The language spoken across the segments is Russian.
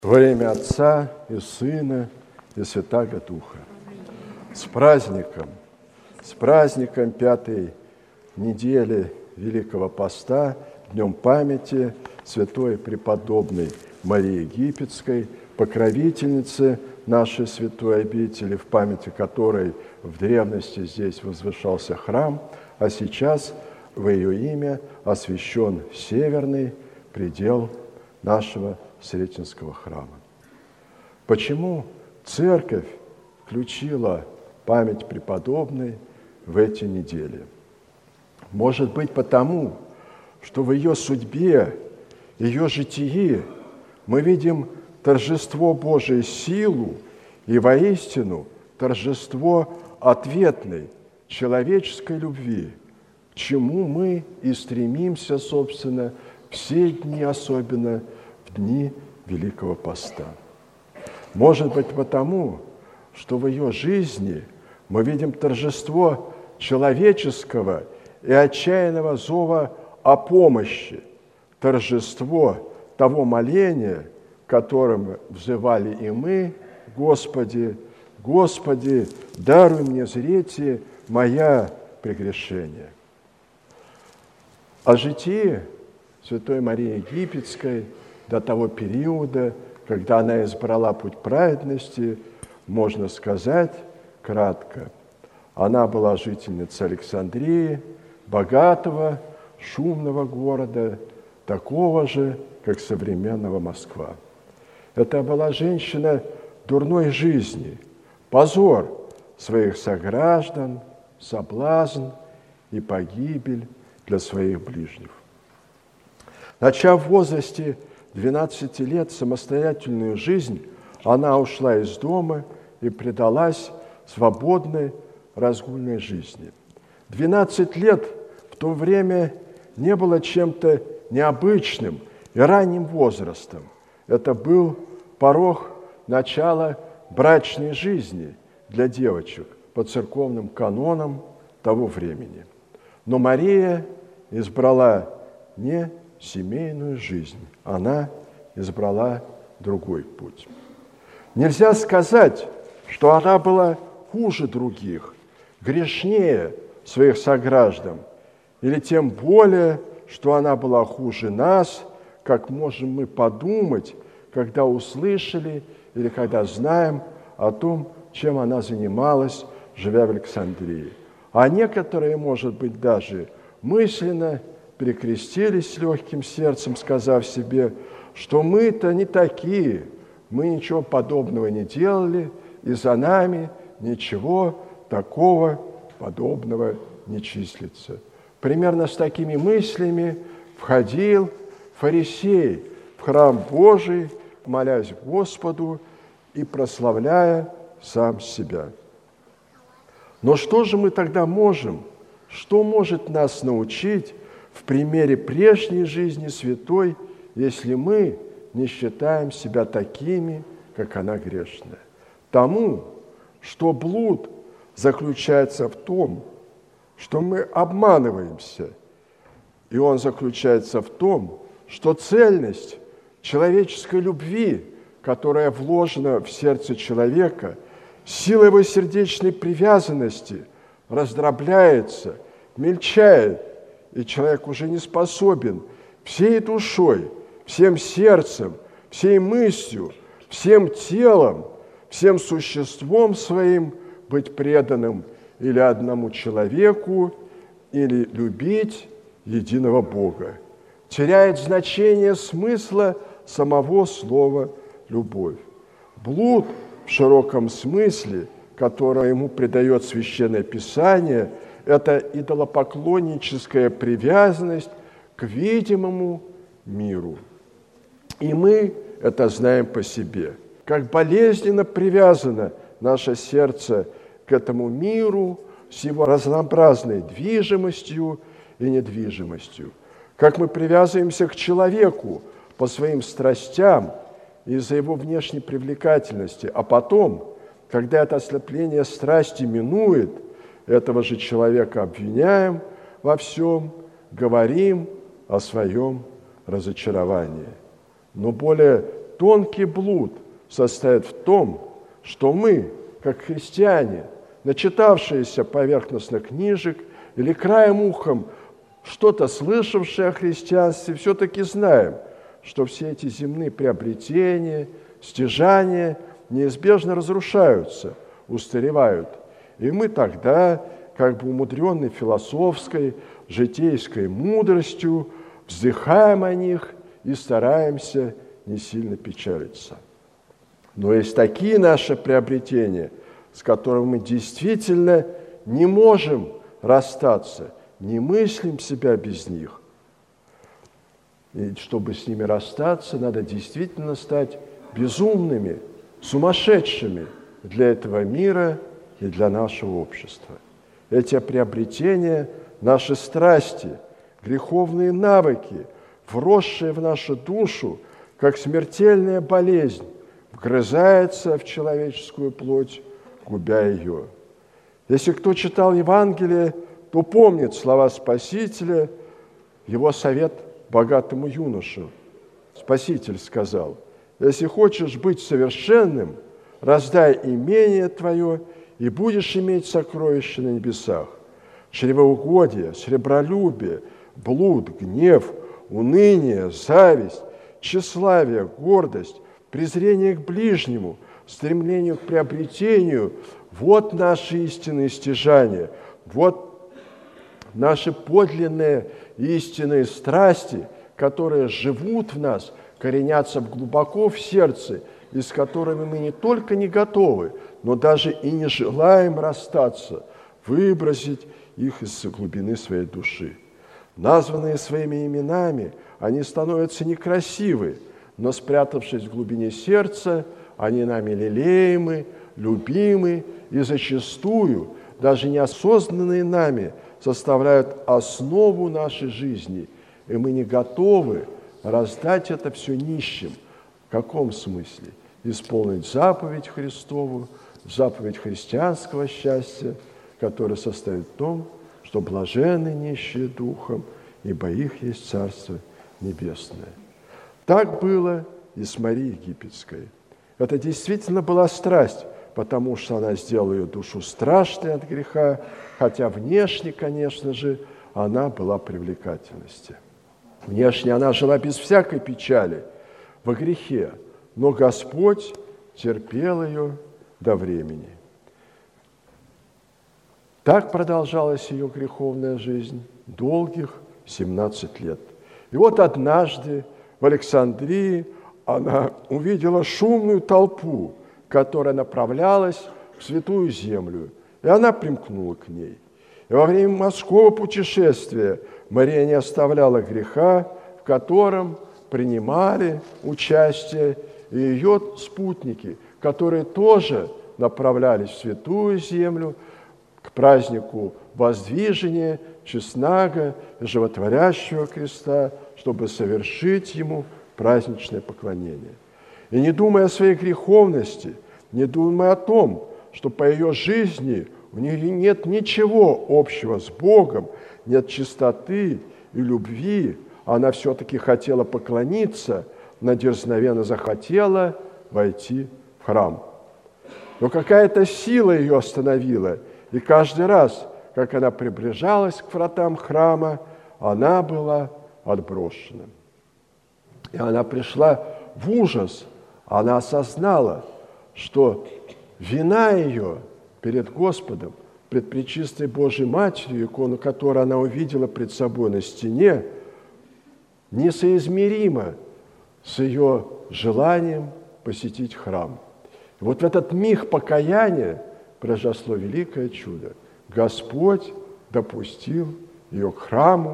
Во имя Отца и Сына и Святаго Духа. С праздником пятой недели Великого Поста, Днем памяти святой преподобной Марии Египетской, покровительницы нашей святой обители, в памяти которой в древности здесь возвышался храм, а сейчас во ее имя освящен северный предел нашего Сретенского храма. Почему Церковь включила память преподобной в эти недели? Может быть, потому, что в ее судьбе, ее житии мы видим торжество Божией силу и воистину торжество ответной человеческой любви, к чему мы и стремимся, собственно, все дни, особенно в дни Великого Поста. Может быть, потому, что в ее жизни мы видим торжество человеческого и отчаянного зова о помощи, торжество того моления, которым взывали и мы: «Господи, Господи, даруй мне зрите моя прегрешение». О житии святой Марии Египетской до того периода, когда она избрала путь праведности, можно сказать кратко. Она была жительницей Александрии, богатого, шумного города, такого же, как современного Москва. Это была женщина дурной жизни, позор своих сограждан, соблазн и погибель для своих ближних. Начав в возрасте 12 лет самостоятельную жизнь, она ушла из дома и предалась свободной разгульной жизни. 12 лет в то время не было чем-то необычным и ранним возрастом. Это был порог начала брачной жизни для девочек по церковным канонам того времени. Но Мария избрала не семейную жизнь, она избрала другой путь. Нельзя сказать, что она была хуже других, грешнее своих сограждан, или тем более, что она была хуже нас, как можем мы подумать, когда услышали или когда знаем о том, чем она занималась, живя в Александрии. А некоторые, может быть, даже мысленно перекрестились с легким сердцем, сказав себе, что мы-то не такие, мы ничего подобного не делали, и за нами ничего такого подобного не числится. Примерно с такими мыслями входил фарисей в храм Божий, молясь Господу и прославляя сам себя. Но что же мы тогда можем? Что может нас научить в примере прежней жизни святой, если мы не считаем себя такими, как она грешная? Тому, что блуд заключается в том, что мы обманываемся, и он заключается в том, что цельность человеческой любви, которая вложена в сердце человека, сила его сердечной привязанности раздробляется, мельчает, и человек уже не способен всей душой, всем сердцем, всей мыслью, всем телом, всем существом своим быть преданным или одному человеку, или любить единого Бога. Теряет значение смысла самого слова «любовь». Блуд в широком смысле, которое ему придает Священное Писание, это идолопоклонническая привязанность к видимому миру. И мы это знаем по себе. Как болезненно привязано наше сердце к этому миру с его разнообразной движимостью и недвижимостью. Как мы привязываемся к человеку по своим страстям из-за его внешней привлекательности, а потом, когда это ослепление страсти минует, этого же человека обвиняем во всем, говорим о своем разочаровании. Но более тонкий блуд состоит в том, что мы, как христиане, начитавшиеся поверхностных книжек или краем ухом что-то слышавшие о христианстве, все-таки знаем, что все эти земные приобретения, стяжания неизбежно разрушаются, устаревают. И мы тогда, как бы умудренные философской, житейской мудростью, вздыхаем о них и стараемся не сильно печалиться. Но есть такие наши приобретения, с которыми мы действительно не можем расстаться, не мыслим себя без них. И чтобы с ними расстаться, надо действительно стать безумными, сумасшедшими для этого мира и для нашего общества. Эти приобретения – наши страсти, греховные навыки, вросшие в нашу душу, как смертельная болезнь, вгрызается в человеческую плоть, губя ее. Если кто читал Евангелие, то помнит слова Спасителя, его совет богатому юноше. Спаситель сказал: «Если хочешь быть совершенным, раздай имение твое, и будешь иметь сокровища на небесах. Чревоугодие, сребролюбие, блуд, гнев, уныние, зависть, тщеславие, гордость, презрение к ближнему, стремление к приобретению – вот наши истинные стяжания, вот наши подлинные истинные страсти, которые живут в нас, коренятся глубоко в сердце, и с которыми мы не только не готовы, но даже и не желаем расстаться, выбросить их из глубины своей души. Названные своими именами, они становятся некрасивы, но, спрятавшись в глубине сердца, они нами лелеемы, любимы и зачастую, даже неосознанные нами, составляют основу нашей жизни, и мы не готовы раздать это все нищим. В каком смысле? Исполнить заповедь Христову, заповедь христианского счастья, которая состоит в том, что блаженны нищие духом, ибо их есть Царство Небесное. Так было и с Марией Египетской. Это действительно была страсть, потому что она сделала ее душу страшной от греха, хотя внешне, конечно же, она была привлекательности. Внешне она жила без всякой печали, во грехе, но Господь терпел ее до времени. Так продолжалась ее греховная жизнь долгих 17 лет. И вот однажды в Александрии она увидела шумную толпу, которая направлялась в Святую Землю, и она примкнула к ней. И во время морского путешествия Мария не оставляла греха, в котором принимали участие и ее спутники, которые тоже направлялись в Святую Землю к празднику воздвижения честного и животворящего креста, чтобы совершить ему праздничное поклонение. И не думая о своей греховности, не думая о том, что по ее жизни у нее нет ничего общего с Богом, нет чистоты и любви, она все-таки хотела поклониться, она дерзновенно захотела войти в храм. Но какая-то сила ее остановила, и каждый раз, как она приближалась к вратам храма, она была отброшена. И она пришла в ужас, она осознала, что вина ее перед Господом, пред Пречистой Божией Матерью, икону которой она увидела пред собой на стене, несоизмеримо с ее желанием посетить храм. И вот в этот миг покаяния произошло великое чудо. Господь допустил ее к храму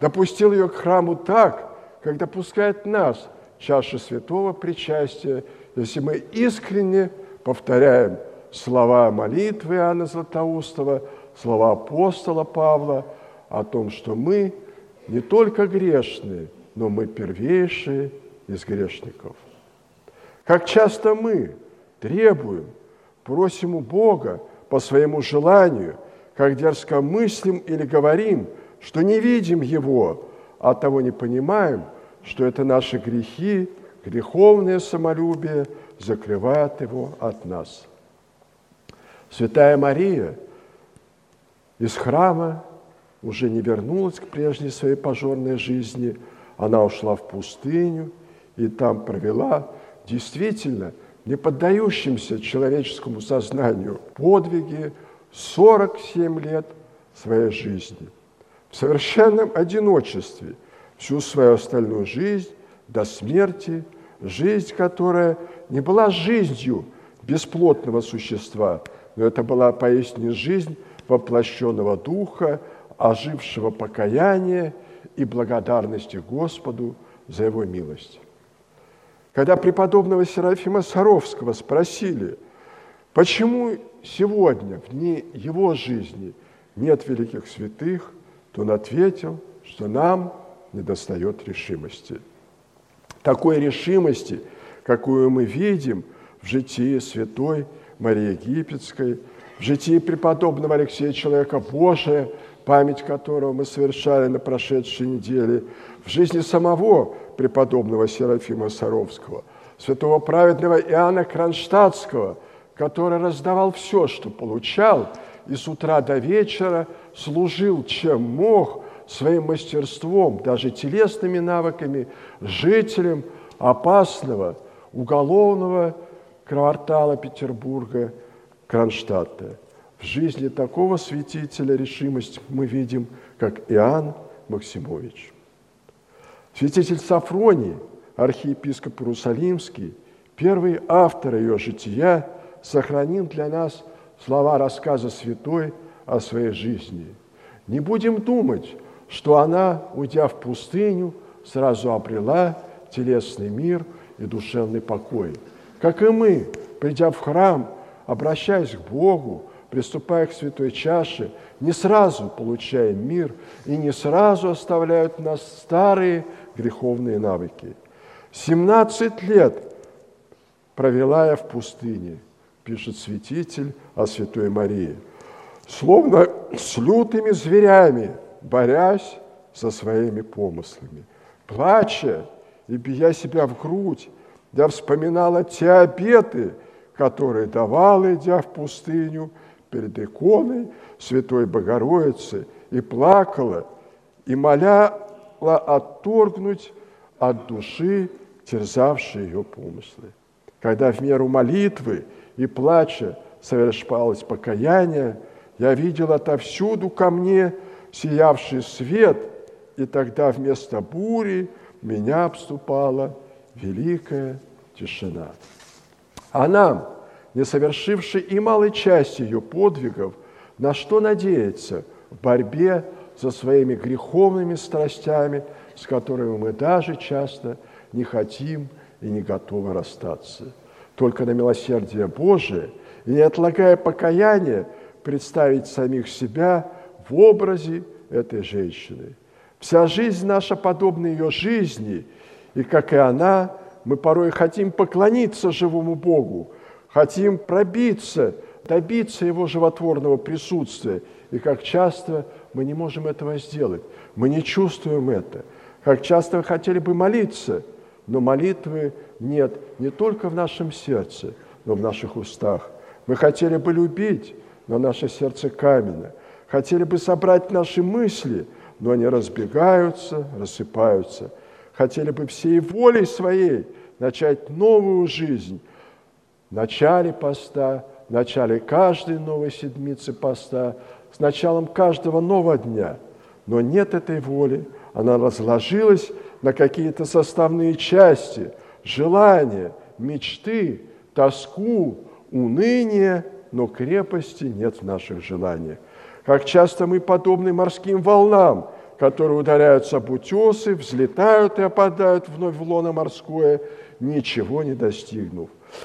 так, как допускает нас чашу святого причастия, если мы искренне повторяем слова молитвы Иоанна Златоустова, слова апостола Павла о том, что мы не только грешные, но мы первейшие из грешников. Как часто мы требуем, просим у Бога по своему желанию, как дерзко мыслим или говорим, что не видим Его, а того не понимаем, что это наши грехи, греховное самолюбие закрывает его от нас. Святая Мария из храма уже не вернулась к прежней своей пожорной жизни. Она ушла в пустыню и там провела действительно не поддающимся человеческому сознанию подвиги 47 лет своей жизни. В совершенном одиночестве всю свою остальную жизнь до смерти, жизнь, которая не была жизнью бесплотного существа, но это была поистине жизнь воплощенного духа, ожившего покаяния и благодарности Господу за Его милость. Когда преподобного Серафима Саровского спросили, почему сегодня, в дни его жизни, нет великих святых, то он ответил, что нам недостает решимости. Такой решимости, какую мы видим в житии святой Марии Египетской, в житии преподобного Алексея Человека Божия, память которого мы совершали на прошедшей неделе, в жизни самого преподобного Серафима Саровского, святого праведного Иоанна Кронштадтского, который раздавал все, что получал, и с утра до вечера служил, чем мог, своим мастерством, даже телесными навыками, жителям опасного уголовного квартала Петербурга Кронштадта. В жизни такого святителя решимость мы видим, как Иоанн Максимович. Святитель Сафроний, архиепископ Иерусалимский, первый автор ее жития, сохранил для нас слова рассказа святой о своей жизни. Не будем думать, что она, уйдя в пустыню, сразу обрела телесный мир и душевный покой. Как и мы, придя в храм, обращаясь к Богу, приступая к святой чаше, не сразу получаем мир и не сразу оставляют нас старые греховные навыки. 17 лет провела я в пустыне, пишет святитель о святой Марии, словно с лютыми зверями, борясь со своими помыслами. Плача и бия себя в грудь, я вспоминала те обеты, которые давала, идя в пустыню, перед иконой Святой Богородицы, и плакала, и моляла отторгнуть от души терзавшие ее помыслы. Когда в меру молитвы и плача совершалось покаяние, я видела отовсюду ко мне сиявший свет, и тогда вместо бури меня обступала великая тишина. А нам, не совершивший и малой части ее подвигов, на что надеяться в борьбе со своими греховными страстями, с которыми мы даже часто не хотим и не готовы расстаться. Только на милосердие Божие и не отлагая покаяния представить самих себя в образе этой женщины. Вся жизнь наша подобна ее жизни, и, как и она, мы порой хотим поклониться живому Богу, хотим пробиться, добиться Его животворного присутствия. И как часто мы не можем этого сделать, мы не чувствуем это. Как часто мы хотели бы молиться, но молитвы нет не только в нашем сердце, но в наших устах. Мы хотели бы любить, но наше сердце каменно. Хотели бы собрать наши мысли, но они разбегаются, рассыпаются. Хотели бы всей волей своей начать новую жизнь, в начале поста, в начале каждой новой седмицы поста, с началом каждого нового дня. Но нет этой воли, она разложилась на какие-то составные части, желания, мечты, тоску, уныние, но крепости нет в наших желаниях. Как часто мы подобны морским волнам, которые ударяются об утесы, взлетают и опадают вновь в лоно морское, ничего не достигнув.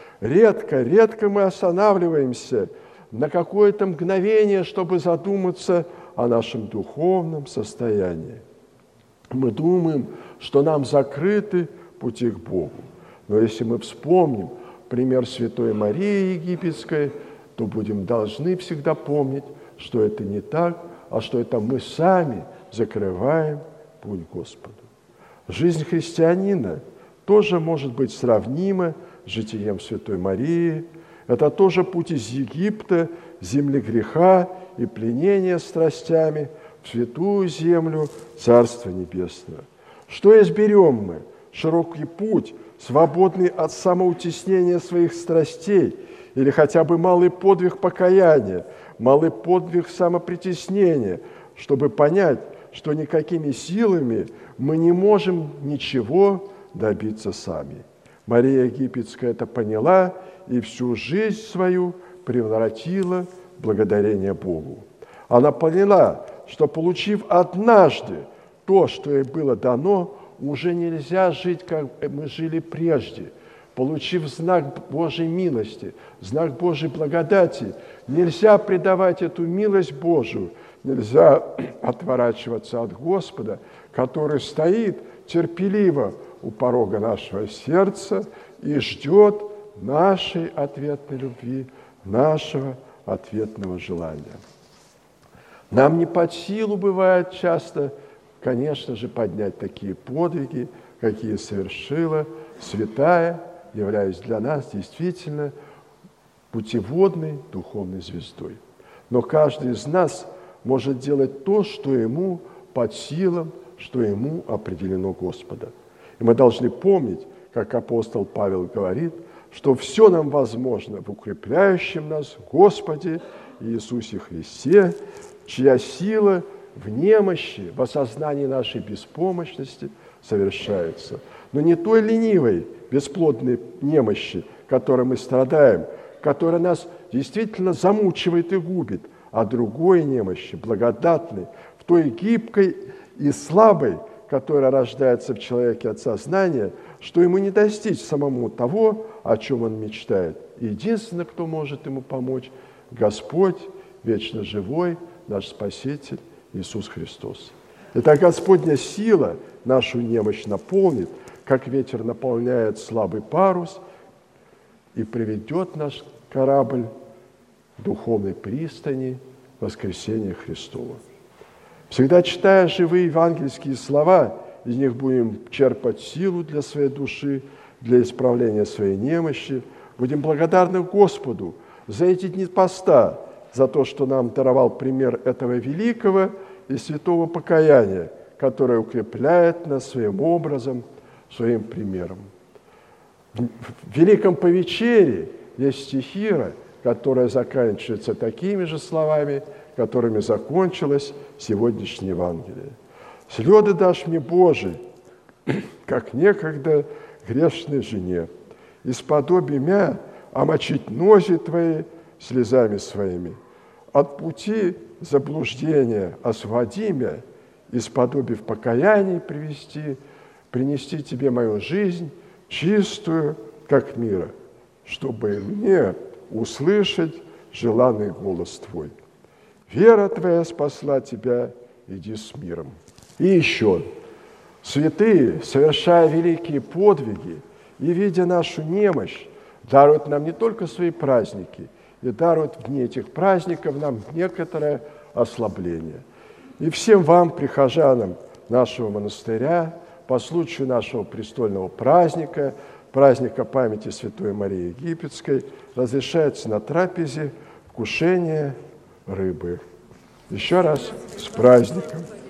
Редко мы останавливаемся на какое-то мгновение, чтобы задуматься о нашем духовном состоянии. Мы думаем, что нам закрыты пути к Богу. Но если мы вспомним пример святой Марии Египетской, то должны всегда помнить, что это не так, а что это мы сами закрываем путь Господу. Жизнь христианина тоже может быть сравнимо с житием Святой Марии. Это тоже путь из Египта, земли греха и пленения страстями в святую землю Царства Небесного. Что изберем мы? Широкий путь, свободный от самоутеснения своих страстей, или хотя бы малый подвиг покаяния, малый подвиг самопритеснения, чтобы понять, что никакими силами мы не можем ничего добиться сами. Мария Египетская это поняла и всю жизнь свою превратила в благодарение Богу. Она поняла, что, получив однажды то, что ей было дано, уже нельзя жить, как мы жили прежде. Получив знак Божьей милости, знак Божьей благодати, нельзя предавать эту милость Божию, нельзя отворачиваться от Господа, который стоит терпеливо у порога нашего сердца и ждет нашей ответной любви, нашего ответного желания. Нам не под силу бывает часто, конечно же, поднять такие подвиги, какие совершила святая, являясь для нас действительно путеводной духовной звездой. Но каждый из нас может делать то, что ему под силам, что ему определено Господом. И мы должны помнить, как апостол Павел говорит, что все нам возможно в укрепляющем нас Господе Иисусе Христе, чья сила в немощи, в осознании нашей беспомощности совершается. Но не той ленивой, бесплодной немощи, которой мы страдаем, которая нас действительно замучивает и губит, а другой немощи, благодатной, в той гибкой и слабой, которая рождается в человеке от сознания, что ему не достичь самому того, о чем он мечтает. И единственный, кто может ему помочь, Господь, вечно живой, наш Спаситель Иисус Христос. Итак, Господня сила нашу немощь наполнит, как ветер наполняет слабый парус, и приведет наш корабль в духовной пристани воскресения Христова. Всегда читая живые евангельские слова, из них будем черпать силу для своей души, для исправления своей немощи. Будем благодарны Господу за эти дни поста, за то, что нам даровал пример этого великого и святого покаяния, которое укрепляет нас своим образом, своим примером. В Великом Повечерии есть стихира, которая заканчивается такими же словами, которыми закончилось сегодняшнее Евангелие. «Слёды дашь мне, Божий, как некогда грешной жене, исподоби мя омочить нози Твои слезами своими, от пути заблуждения освободи мя, исподобив покаяние привести, принести Тебе мою жизнь, чистую, как мира, чтобы мне услышать желанный голос Твой. Вера Твоя спасла тебя, иди с миром». И еще, святые, совершая великие подвиги и видя нашу немощь, даруют нам не только свои праздники, и даруют в дни этих праздников нам некоторое ослабление. И всем вам, прихожанам нашего монастыря, по случаю нашего престольного праздника, праздника памяти Святой Марии Египетской, разрешается на трапезе вкушение рыбы. Еще раз с праздником!